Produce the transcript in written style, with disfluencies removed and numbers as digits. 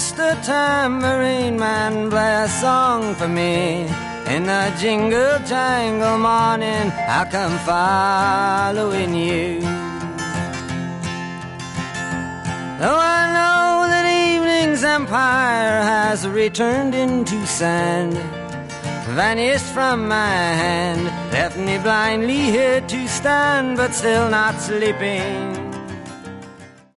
Mr. Tambourine Man, play a song for me. In the jingle jangle morning, I'll come following you. Though I know that evening's empire has returned into sand, vanished from my hand, left me blindly here to stand, but still not sleeping.